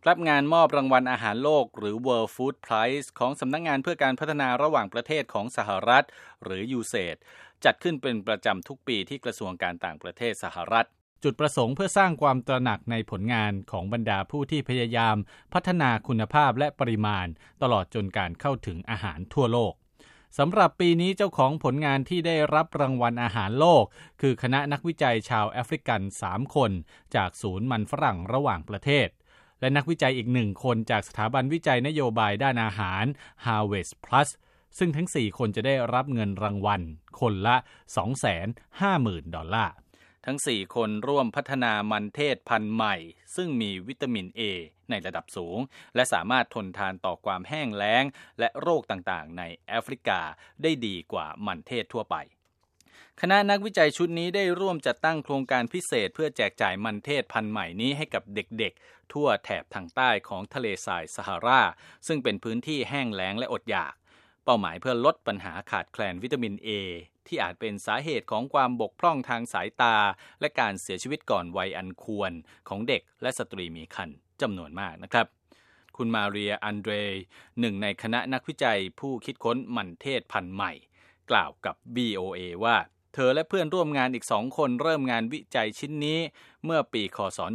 ครับงานมอบรางวัลอาหารโลกหรือ World Food Prize ของสำนักงานเพื่อการพัฒนาระหว่างประเทศของสหรัฐหรือ USAID จัดขึ้นเป็นประจำทุกปีที่กระทรวงการต่างประเทศสหรัฐจุดประสงค์เพื่อสร้างความตระหนักในผลงานของบรรดาผู้ที่พยายามพัฒนาคุณภาพและปริมาณตลอดจนการเข้าถึงอาหารทั่วโลกสำหรับปีนี้เจ้าของผลงานที่ได้รับรางวัลอาหารโลกคือคณะนักวิจัยชาวแอฟริกัน3คนจากศูนย์มันฝรั่งระหว่างประเทศและนักวิจัยอีก1คนจากสถาบันวิจัยนโยบายด้านอาหาร Harvest Plus ซึ่งทั้ง4คนจะได้รับเงินรางวัลคนละ 250,000 ดอลลาร์ทั้ง4คนร่วมพัฒนามันเทศพันธุ์ใหม่ซึ่งมีวิตามิน A ในระดับสูงและสามารถทนทานต่อความแห้งแล้งและโรคต่างๆในแอฟริกาได้ดีกว่ามันเทศทั่วไปคณะนักวิจัยชุดนี้ได้ร่วมจัดตั้งโครงการพิเศษเพื่อแจกจ่ายมันเทศพันธุ์ใหม่นี้ให้กับเด็กๆทั่วแถบทางใต้ของทะเลทรายซาฮาราซึ่งเป็นพื้นที่แห้งแล้งและอดอยากเป้าหมายเพื่อลดปัญหาขาดแคลนวิตามิน A ที่อาจเป็นสาเหตุของความบกพร่องทางสายตาและการเสียชีวิตก่อนวัยอันควรของเด็กและสตรีมีครรภ์จำนวนมากนะครับคุณมาเรียอันเดรหนึ่งในคณะนักวิจัยผู้คิดค้นมันเทศพันธุ์ใหม่กล่าวกับ VOA ว่าเธอและเพื่อนร่วมงานอีก2คนเริ่มงานวิจัยชิ้นนี้เมื่อปีคศ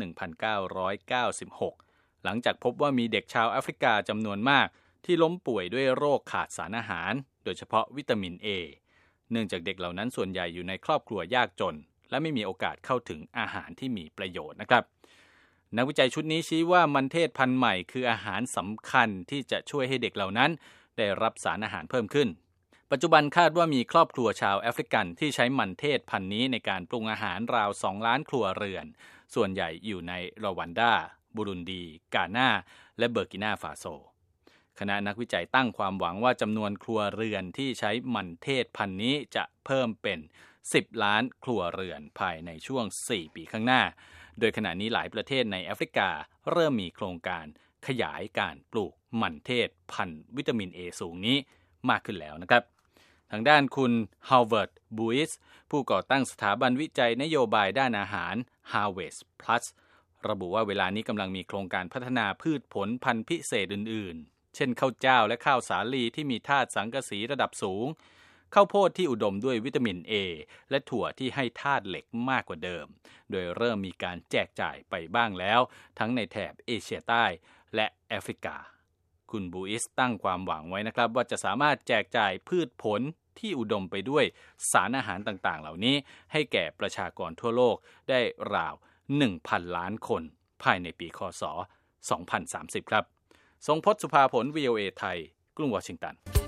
1996หลังจากพบว่ามีเด็กชาวแอฟริกาจำนวนมากที่ล้มป่วยด้วยโรคขาดสารอาหารโดยเฉพาะวิตามิน A เนื่องจากเด็กเหล่านั้นส่วนใหญ่อยู่ในครอบครัวยากจนและไม่มีโอกาสเข้าถึงอาหารที่มีประโยชน์นะครับนักวิจัยชุดนี้ชี้ว่ามันเทศพันธุ์ใหม่คืออาหารสำคัญที่จะช่วยให้เด็กเหล่านั้นได้รับสารอาหารเพิ่มขึ้นปัจจุบันคาดว่ามีครอบครัวชาวแอฟริกันที่ใช้มันเทศพันธุ์นี้ในการปรุงอาหารราว2 ล้านครัวเรือนส่วนใหญ่อยู่ในรวันดาบุรุนดีกานาและเบอร์กินาฟาโซคณะนักวิจัยตั้งความหวังว่าจำนวนครัวเรือนที่ใช้มันเทศพันธุ์นี้จะเพิ่มเป็น10 ล้านครัวเรือนภายในช่วง4 ปีข้างหน้าโดยขณะนี้หลายประเทศในแอฟริกาเริ่มมีโครงการขยายการปลูกมันเทศพันธุ์วิตามิน A สูงนี้มากขึ้นแล้วนะครับทางด้านคุณฮาวเวิร์ดบูอิสผู้ก่อตั้งสถาบันวิจัยนโยบายด้านอาหาร Harvest Plus ระบุว่าเวลานี้กำลังมีโครงการพัฒนาพืชผลพันธุ์พิเศษอื่นๆเช่นข้าวเจ้าและข้าวสาลีที่มีธาตุสังกะสีระดับสูงข้าวโพดที่อุดมด้วยวิตามิน A และถั่วที่ให้ธาตุเหล็กมากกว่าเดิมโดยเริ่มมีการแจกจ่ายไปบ้างแล้วทั้งในแถบเอเชียใต้และแอฟริกาคุณบูอิสตั้งความหวังไว้นะครับว่าจะสามารถแจกจ่ายพืชผลที่อุดมไปด้วยสารอาหารต่างๆเหล่านี้ให้แก่ประชากรทั่วโลกได้ราว 1,000 ล้านคนภายในปีคศ 2030 ครับทรงพจน์ สุภาผล VOA ไทยกรุงวอชิงตัน